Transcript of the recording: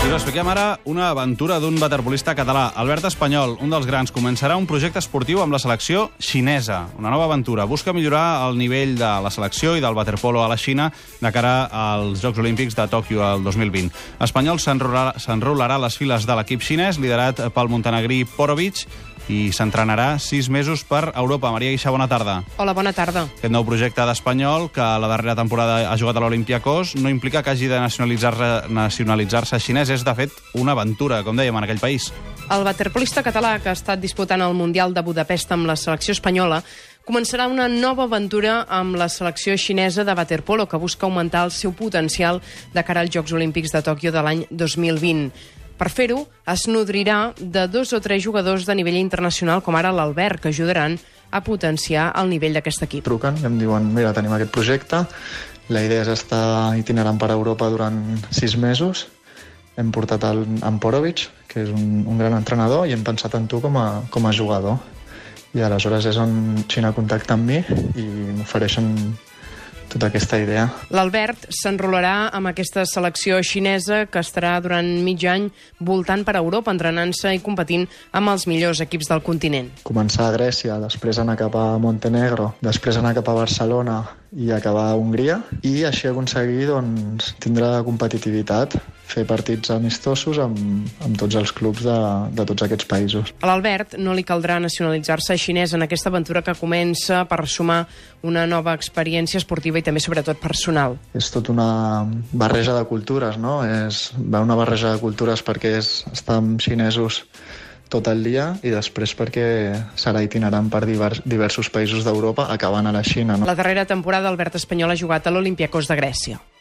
I us expliquem ara una aventura d'un waterpolista català. Albert Espanyol, un dels grans, començarà un projecte esportiu amb la selecció xinesa. Una nova aventura. Busca millorar el nivell de la selecció i del waterpolo a la Xina de cara als Jocs Olímpics de Tòquio el 2020. Espanyol s'enrolarà a les files de l'equip xinès, liderat pel montenegrí Porovic, i s'entrenarà 6 mesos per Europa. Maria Guixà, bona tarda. Hola, bona tarda. Aquest nou projecte d'Espanyol, que la darrera temporada ha jugat a l'Olympiacos, no implica que hagi de nacionalitzar-se xinès. És, de fet, una aventura, com dèiem, en aquell país. El waterpolista català, que ha estat disputant el Mundial de Budapest amb la selecció espanyola, començarà una nova aventura amb la selecció xinesa de waterpolo, que busca augmentar el seu potencial de cara als Jocs Olímpics de Tòquio de l'any 2020. Per fer-ho, es nodrirà de 2 o 3 jugadors de nivell internacional, com ara l'Albert, que ajudaran a potenciar el nivell d'aquest equip. Truquen i em diuen, mira, tenim aquest projecte, la idea és estar itinerant per Europa durant 6 mesos, hem portat en Porovic, que és un gran entrenador, i hem pensat en tu com a jugador. I aleshores és on Xina contacta amb mi i m'ofereixen tota aquesta idea. L'Albert s'enrolarà amb aquesta selecció xinesa que estarà durant mig any voltant per Europa, entrenant-se i competint amb els millors equips del continent. Començar a Grècia, després anar cap a Montenegro, després anar cap a Barcelona i acabar a Hongria, i així aconseguir tindre competitivitat, fer partits amistosos amb tots els clubs de tots aquests països. A l'Albert no li caldrà nacionalitzar-se xinès en aquesta aventura que comença per sumar una nova experiència esportiva i també, sobretot, personal. És tot una barreja de cultures, no? Va una barreja de cultures perquè és estar amb xinesos tot el dia i després perquè serà itinerant per diversos països d'Europa, acabant a la Xina. No? La darrera temporada Albert Espanyol ha jugat a l'Olympiacos de Grècia.